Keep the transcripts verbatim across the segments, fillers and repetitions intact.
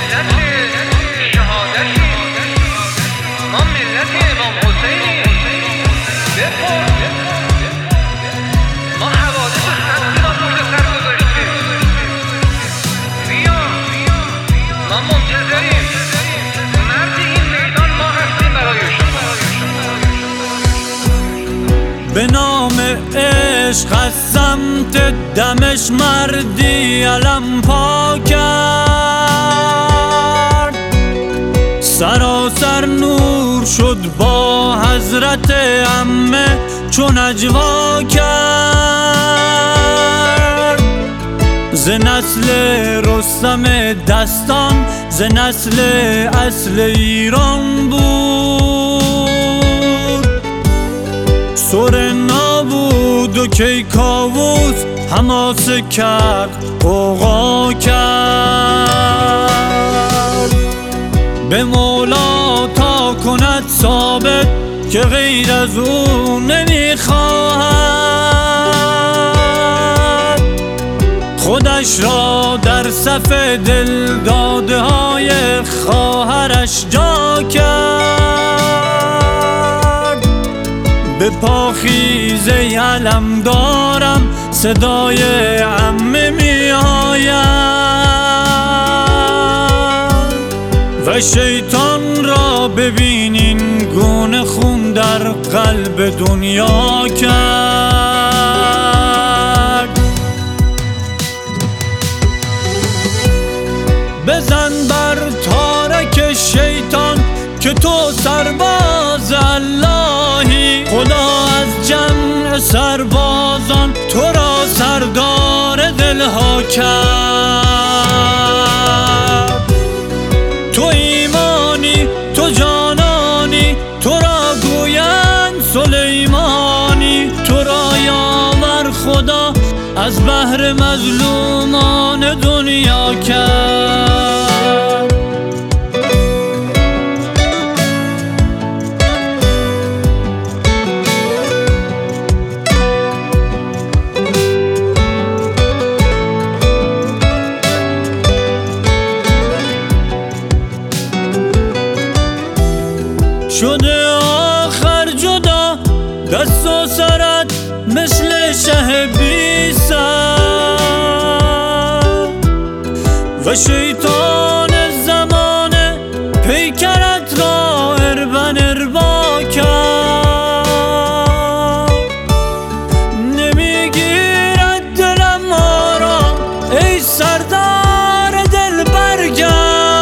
به نام عشق از سمت دمش مردی علم پا کرد، سراسر نور شد با حضرت عمه چون اجوا کرد. ز نسل رستم دستان، ز نسل اصل ایران بود، سر نابود و کیکاووس حماسه کرد غوغا کرد. به مولا تا کند ثابت که غیر از او نمیخواهد، خودش را در صف دل داده های خواهرش جا کرد. به پاخیزه علم دارم صدای عمه می آید و شیطان را ببینین گونه خون در قلب دنیا کرد. بزن بر تارک شیطان که تو سرباز اللهی، خدا از جمع سربازان تو را سردار دلها کرد. تو ایمانی، تو جانانی، تو را گویند سلیمانی، تو را یاور خدا از بحر مظلومان دنیا کرد. شده آخر جدا دست و سرت مثل شه بی سر و شیطان زمانه پیکرت را اربن اربا کرد. نمیگیرد دلم ما را ای سردار دل برگرد،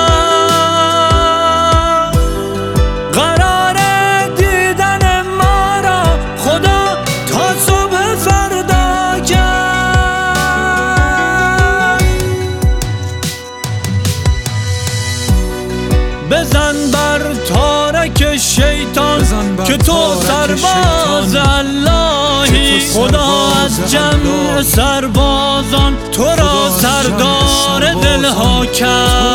بزن بر تارک شیطان که تو سرباز اللهی، خدا از جمع سربازان تو را سردار دلها کرد.